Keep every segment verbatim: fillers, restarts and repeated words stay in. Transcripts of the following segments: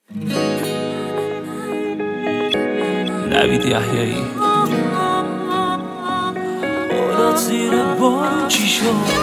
نوید یحیایی اولاد زیر بارون چی شد؟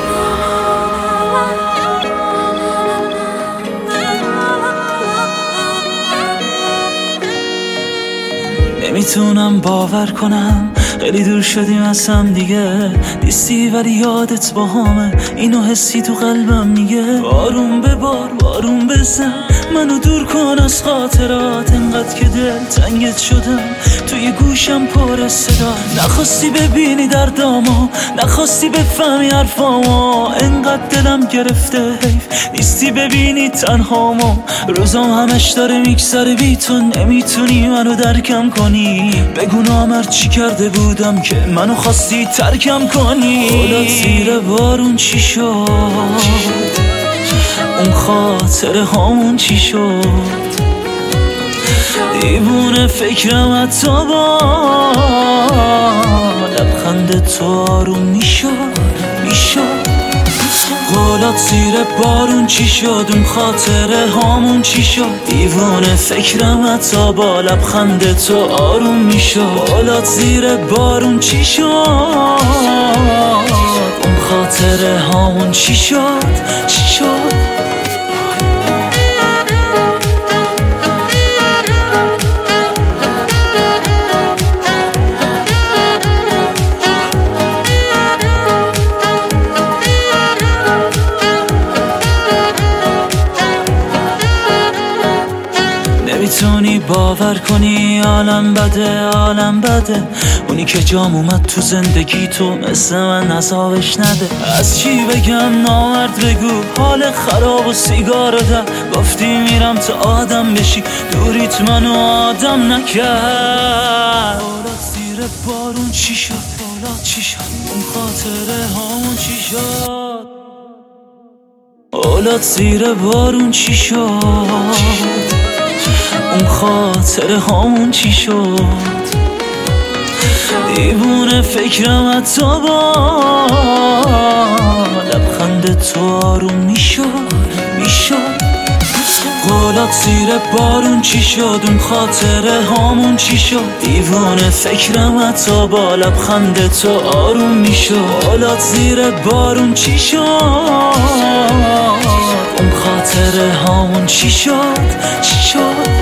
نمیتونم باور کنم خیلی دور شدیم از هم دیگه، نیستی ولی یادت با همه اینو حسی تو قلبم میگه. بارون به بار بارون بزن منو دور کن از خاطرات، انقدر که دل تنگت شدم توی گوشم پر صدا. نخواستی ببینی دردامو، نخواستی بفهمی حرفامو، انقدر دلم گرفته حیف نیستی ببینی تنهامو. روزام همش داره میگذره بی تو، نمیتونی منو درکم کنی. بگو نامر چی کرده بودم که منو خواستی ترکم کنی. اولاد زیر بارون چی شد؟ اون خاطره هامون چی شد؟ دیوونه فکرم حتی با لبخند تو آروم میشد میشد. قولات زیر بارون چی شد؟ اون خاطره هامون چی شد؟ دیوونه فکرم حتی با لبخند تو آروم میشد. قولات زیر بارون چی شد؟ اون خاطره هامون چی شد؟ چی شد؟ نمیتونی باور کنی عالم بده عالم بده، اونی که جام اومد تو زندگی تو مثل من عذابش نده. از چی بگم نامرد بگو، حال خراب و سیگار ده. گفتی میرم تا آدم بشی، دوریت منو آدم نکرد. اولاد زیر بارون چی شد؟ اولاد چی شد؟ اون خاطره هامون چی شد؟ اولاد زیر بارون چی شد؟ اون خاطره هامون چی شد؟ دیوونه فکرم حتی با لبخند تو آروم میشد میشد. قولات زیر بارون چی شد؟ اون خاطره هامون چی شد؟ دیوونه فکرم حتی با لبخند تو آروم میشد. قولات زیر بارون چی شد؟ اون خاطره هامون چی شد؟ چی شد؟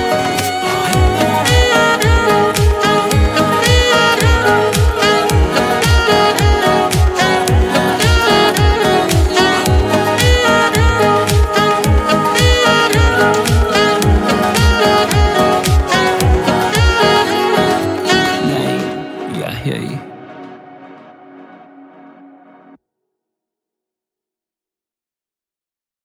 یحیایی